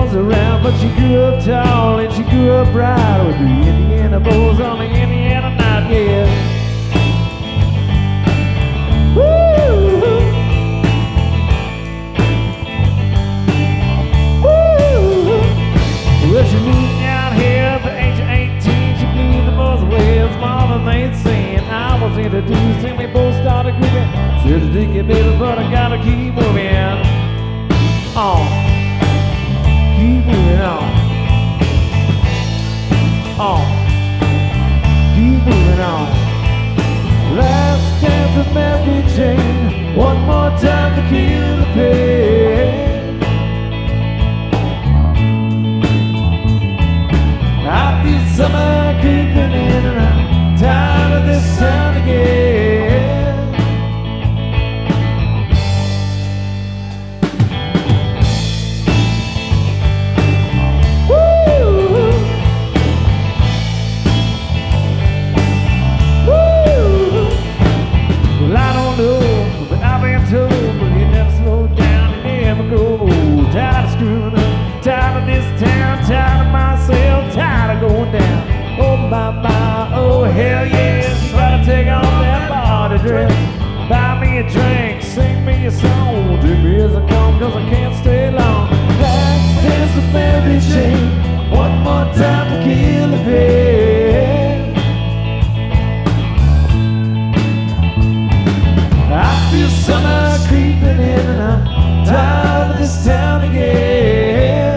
was around, but she grew up tall and she grew up bright with the Indiana boys on the Indiana night, yeah. Woo! Woo! Well, she moved out here at the age of 18. She blew the boys away as smaller than they'd seen. I was introduced and we both started grooving. Said to dig it, baby, but I gotta keep moving on. Keep moving on. Keep moving on. Last chance of Mary Jane. One more time to kill the pain. I feel summer creeping in and I'm tired of this town again. Tired of this town, tired of myself, tired of going down. Oh my, oh hell yes. Try to take off that body dress. Buy me a drink, sing me a song. Take me as I come, cause I can't stay long. Last dance with Mary Jane. One more time to kill the pain. I feel summer creeping in and I'm tired of this town again.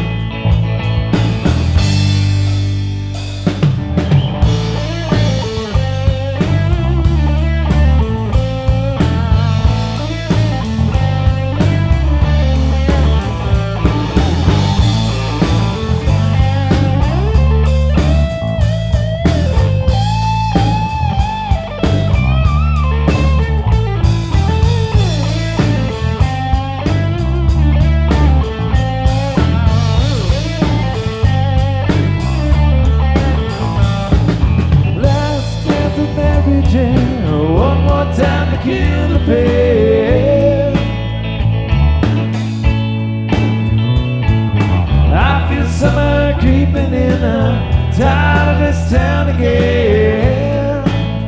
One more time to kill the pain. I feel summer creeping in. I'm tired of this town again.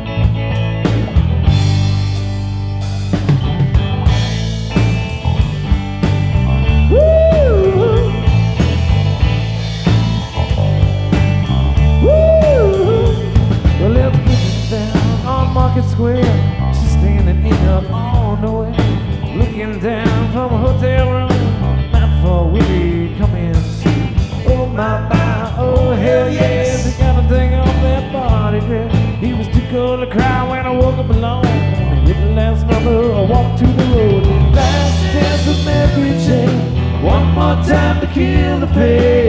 Woo! Woo! Well, let's get it down on Market Square. She's standing in up on the way, looking down from a hotel room. Not far we come in. Oh my, oh hell yes. He got to take off that body dress. He was too cold to cry when I woke up alone. He hit the last number, I walked to the road. Last dance with Mary Jane. One more time to kill the pain.